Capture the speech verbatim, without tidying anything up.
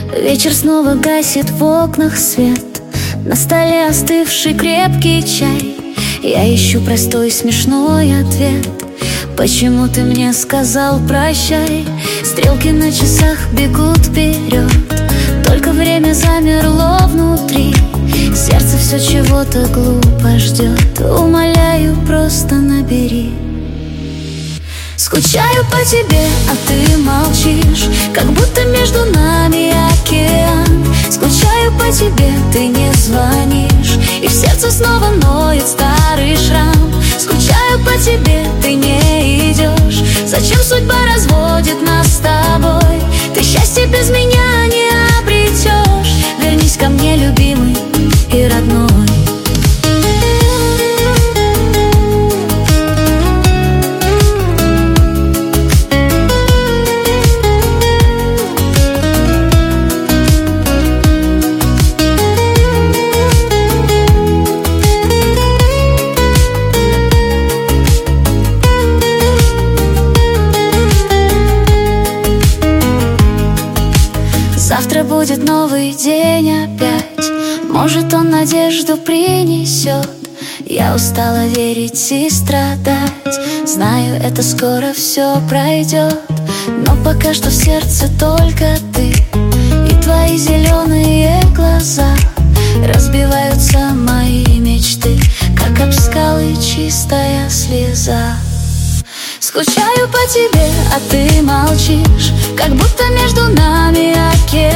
Вечер снова гасит в окнах свет, на столе остывший крепкий чай. Я ищу простой смешной ответ: почему ты мне сказал прощай? Стрелки на часах бегут вперед, только время замерло внутри. Сердце все чего-то глупо ждет, умоляю, просто набери. Скучаю по тебе, а ты молчишь, как будто между нами океан. Скучаю по тебе, ты не звонишь, и в сердце снова ноет старый шрам. Скучаю по тебе, ты не идешь, зачем судьба разводит нас с тобой? Ты счастье без меня не обретешь, вернись ко мне, любимый и родной. Завтра будет новый день опять, может, он надежду принесет. Я устала верить и страдать, знаю, это скоро все пройдет. Но пока что в сердце только ты и твои зеленые глаза. Разбиваются мои мечты, как об скалы чистая слеза. Скучаю по тебе, а ты молчишь, как будто между нами океан.